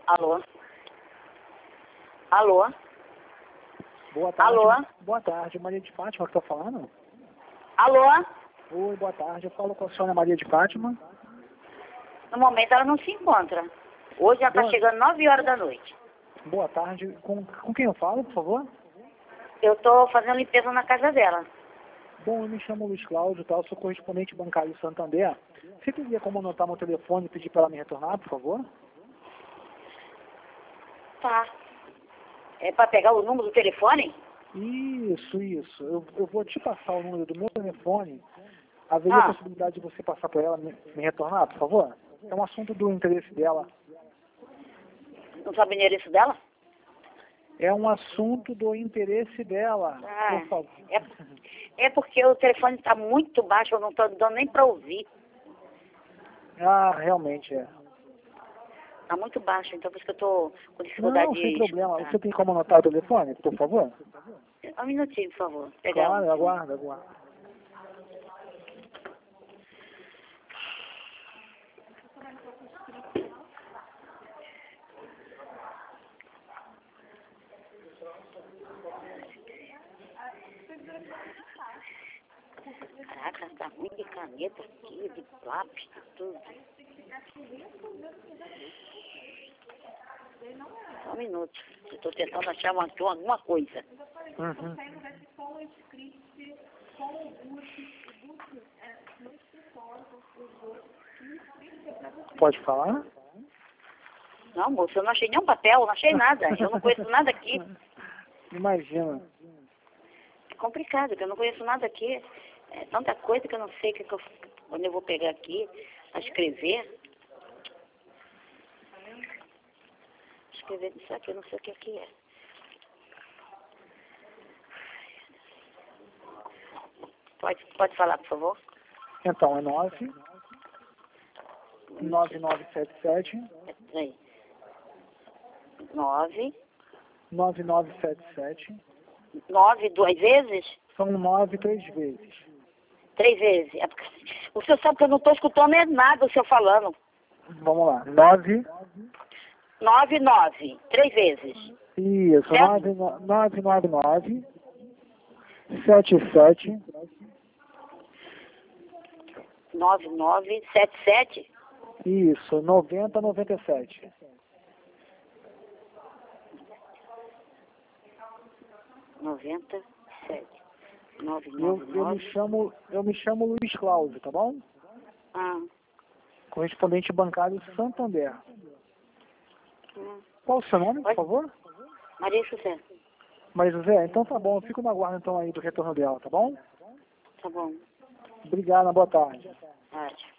Alô? Alô? Boa tarde. Alô? Boa tarde, Maria de Fátima que está falando? Alô? Oi, boa tarde. Eu falo com a senhora Maria de Fátima. No momento ela não se encontra. Hoje ela está chegando 9 horas da noite. Boa tarde. Com quem eu falo, por favor? Eu estou fazendo limpeza na casa dela. Bom, eu me chamo Luiz Cláudio, tá? Eu sou correspondente bancário em Santander. Você teria como anotar meu telefone e pedir para ela me retornar, por favor? Tá. É para pegar o número do telefone? Isso. Eu vou te passar o número do meu telefone. Haveria a possibilidade de você passar para ela me retornar, por favor? É um assunto do interesse dela. Não sabe o endereço dela? É um assunto do interesse dela, por favor. É porque o telefone está muito baixo, eu não estou dando nem para ouvir. Ah, realmente é. Está muito baixo, então por isso que eu estou com dificuldade Não, sem de problema. escutar. Você tem como anotar o telefone, por favor? Um minutinho, por favor. Pegar Claro, aguarda. Caraca, tá ruim de caneta aqui, de lápis, de tudo. Só um minuto. Eu estou tentando achar alguma coisa. Uhum. Pode falar? Não, moço, eu não achei nenhum papel, não achei nada. Eu não conheço nada aqui. Imagina. É complicado, porque eu não conheço nada aqui. É tanta coisa que eu não sei onde eu vou pegar aqui a escrever. Escrever isso aqui, eu não sei o que é. Pode falar, por favor? Então, é 9977 Aí. 9 duas vezes? São 9 3 vezes. 3 vezes. É porque o senhor sabe que eu não estou escutando nada o senhor falando. Vamos lá. 9. 9, 3 vezes. Isso. Certo? 999 77 9977. Isso. 9097. 97. Eu me chamo Luiz Cláudio, tá bom? Correspondente bancário Santander. Qual o seu nome, por favor? Maria José. Maria José? Então tá bom, eu fico na guarda então aí do retorno dela, tá bom? Tá bom. Obrigado, boa tarde. Tarde.